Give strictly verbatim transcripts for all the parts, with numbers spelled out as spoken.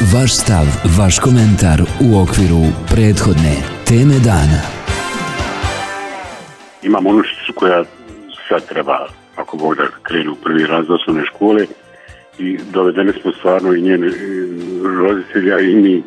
Vaš stav, vaš komentar u okviru prethodne teme dana. Imam unučicu koja sad treba, ako Bog da krenu u prvi razred osnovne škole, i dovedeni smo stvarno i njeni roditelja i mi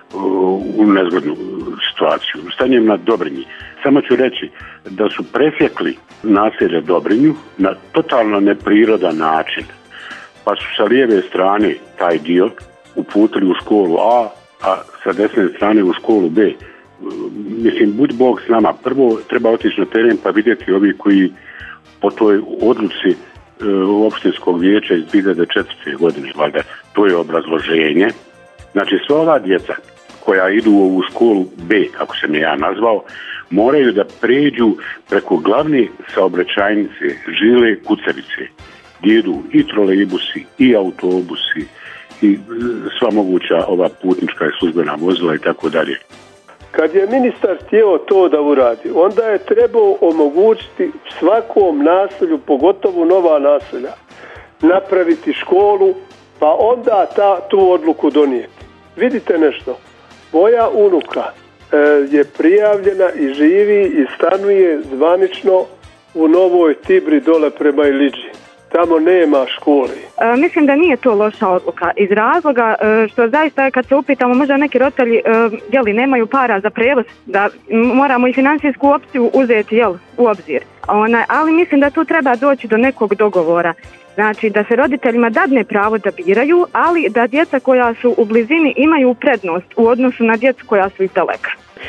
u nezgodnu situaciju. Stanjem na Dobrinji. Samo ću reći da su presjekli naselje Dobrinju na totalno neprirodan način. Pa su sa lijeve strane taj dio uputili u školu A, a sa desne strane u školu B. Mislim, bud Bog s nama. Prvo treba otići na teren pa vidjeti ovi koji po toj odluci e, opštinskog vijeća iz dvije hiljade četvrte. godine, valjda, to je obrazloženje. Znači, sva ova djeca koja idu u ovu školu B, kako sam je ja nazvao, moraju da pređu preko glavne saobraćajnice Žile Kucevice, gdje idu i trolejbusi, i autobusi, i sva moguća ova putnička i službena vozila i tako dalje. Kad je ministar htio to da uradi, onda je trebao omogućiti svakom naselju, pogotovo nova naselja, napraviti školu, pa onda ta, tu odluku donijeti. Vidite nešto, moja unuka e, je prijavljena i živi i stanuje zvanično u Novoj Tibri dole prema Iliđi. Tamo nema škole. E, mislim da nije to loša odluka iz razloga e, što zaista kad se upitamo možda neki roditelji e, jeli, nemaju para za prijevoz, da moramo i financijsku opciju uzeti jel, u obzir. Ona, ali mislim da tu treba doći do nekog dogovora. Znači da se roditeljima dadne pravo da biraju, ali da djeca koja su u blizini imaju prednost u odnosu na djecu koja su iz daleka.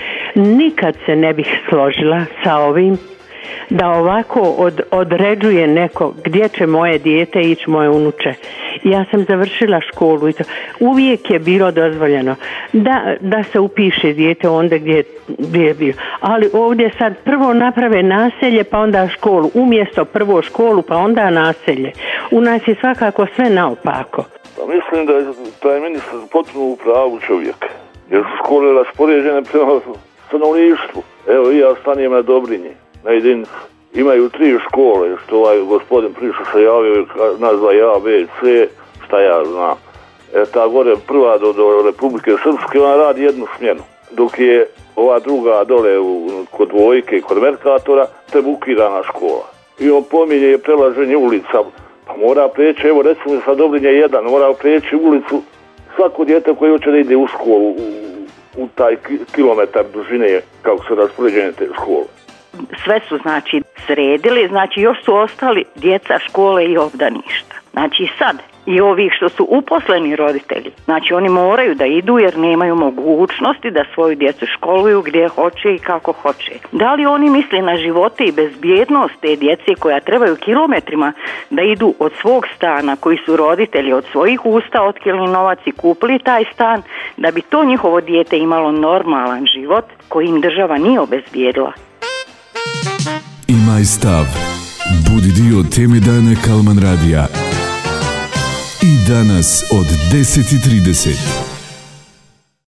Nikad se ne bih složila sa ovim da ovako od, određuje neko gdje će moje dijete ići, moje unuče. Ja sam završila školu i to. Uvijek je bilo dozvoljeno da, da se upiše dijete onda gdje, gdje je bio. Ali ovdje sad prvo naprave naselje pa onda školu. Umjesto prvo školu pa onda naselje. U nas je svakako sve naopako. Pa mislim da je taj ministar potpuno u pravu čovjek. Jer su škole raspoređene prema stanovništvu. Evo i ja stanem na Dobrinji. Na jedinicu. Imaju tri škole, što ovaj gospodin prišao se javio, nazva A, B, C, šta ja znam. E, ta gore prva do, do Republike Srpske, ona radi jednu smjenu. Dok je ova druga dole u, kod Vojke i kod Merkatora, trebukirana škola. I on pominje je prelaženje ulica. Pa mora preći, evo recimo sa Dobrinje jedan, mora preći ulicu svako dijete koje hoće da ide u školu, u, u taj kilometar dužine, kako su raspoređene te škole. Sve su znači sredili, znači još su ostali djeca škole i obdaništa. Znači sad i ovih što su uposleni roditelji, znači oni moraju da idu jer nemaju mogućnosti da svoju djecu školuju gdje hoće i kako hoće. Da li oni misle na živote i bezbjednost te djece koja trebaju kilometrima da idu od svog stana, koji su roditelji od svojih usta otkili novac i kupili taj stan, da bi to njihovo dijete imalo normalan život koji im država nije obezbijedila. Imaj stav. Budi dio teme dana Kalman radija. I danas od deset i trideset.